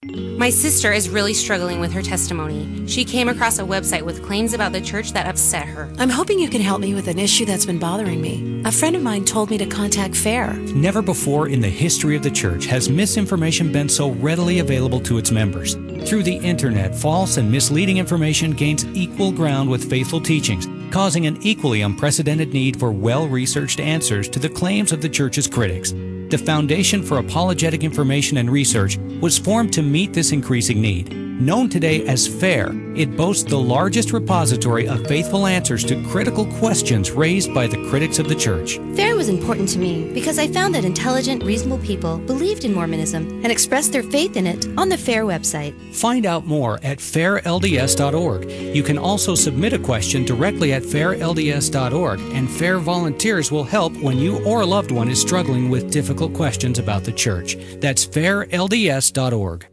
My sister is really struggling with her testimony. She came across a website with claims about the church that upset her. I'm hoping you can help me with an issue that's been bothering me. A friend of mine told me to contact FAIR. Never before in the history of the church has misinformation been so readily available to its members. Through the internet, false and misleading information gains equal ground with faithful teachings, causing an equally unprecedented need for well-researched answers to the claims of the church's critics. The Foundation for Apologetic Information and Research was formed to meet this increasing need. Known today as FAIR, it boasts the largest repository of faithful answers to critical questions raised by the critics of the church. FAIR was important to me because I found that intelligent, reasonable people believed in Mormonism and expressed their faith in it on the FAIR website. Find out more at fairlds.org. You can also submit a question directly at fairlds.org, and FAIR volunteers will help when you or a loved one is struggling with difficult questions about the church. That's fairlds.org.